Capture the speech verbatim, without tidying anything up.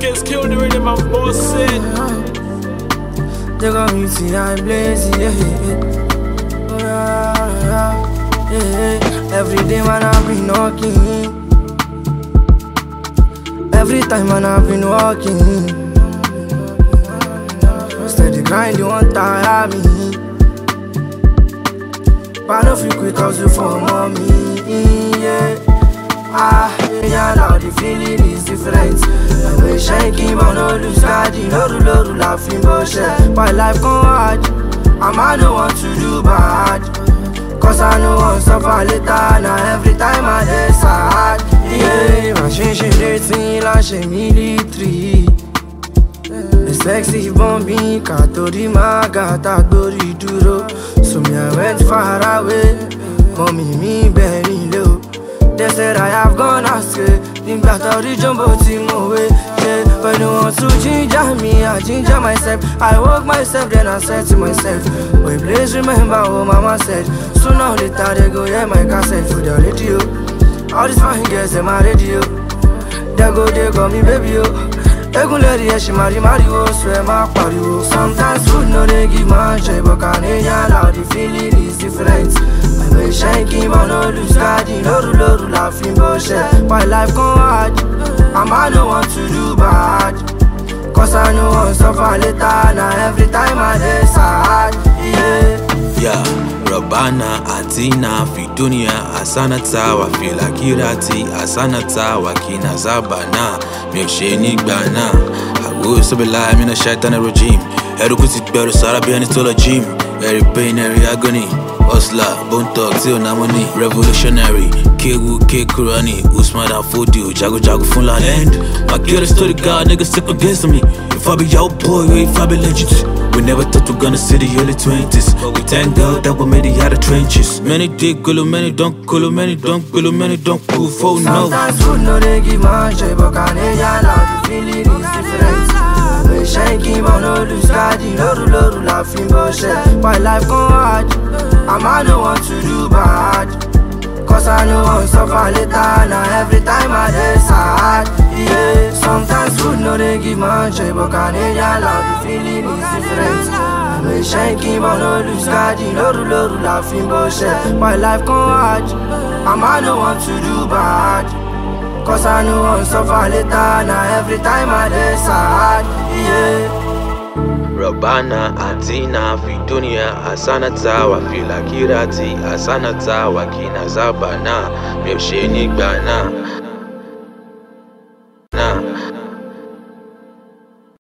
gets killed the rhythm and boss it. They got me see I'm blazing, yeah, yeah, yeah, yeah. Every day man I've been knocking. Every time man I've been walking. Steady grind, you won't tire me. But no feel quit hustle for mommy, yeah. Ah, yeah, now the feeling is different. I wish I keep on no lose God, you know, no rule laughing bullshit. But life go hard, and I don't want to do bad. Cause I know I'll suffer later, now every time I decide. Yeah, my shit shit dating like she military. The sexy bombing, katori magata dori duro. So me I went far away, mommy me very low. They said I have gone astray, think that I reach jumbo team away. Yeah, but no one to ginger me, I ginger myself. I woke myself, then I said to myself, wait, please remember what mama said. Sooner or later they go hear my cassette for the radio. All these fine girls in my radio, they go, they call me baby, oh. They gon' let it, she marry, marry, oh, swear my party, oh. Sometimes food no they give my joy, but Canadian loud, the feeling is different. I wish I keep on no lose God, you know, no rule laughing bullshit. My life go hard, and I don't want to do bad. Cause I know I'll suffer later, now every time I decide, yeah. Yeah. Rabana, Atina, Fidunia, Asanata, Wafila Kirati, Asanata, Wakina Zabana, Milkshani Bana. I will so be lying in a shaitan regime. Erukusi better Sarabian is all a gym. Every pain, every agony. Osla, Bone Talk, Zio Namoni, Revolutionary, Kegu, Kekurani, Usman Fodi, Jago Jago Fulan. And my killer story, God, niggas stick against me. If I be your boy, if I be legit. We never thought we gonna see the early twenties. But we thank God that we made it out of trenches. Many dig gulu, many don't gulu, many don't gulu, many don't cool for no. Sometimes food no they give my joy, but Canadian loud, the feeling is different. I wish I keep on no lose God, you know, no rule laughing bullshit. My life go hard, and I don't want to do bad. Cause I know I'll suffer later, now every time I decide, yeah. Sometimes food no they give my joy, but Canadian loud, the feeling is different. I wish I keep on no lose God, you know, no rule laughing bullshit. My life go hard, and I don't want to do bad. Cause I know I'll suffer later, now every time I decide, yeah. Rabana, Atina, Fidunia, Asanata, Wafila Kirati, Asanata, Wakina Zabana, Milkshani Bana.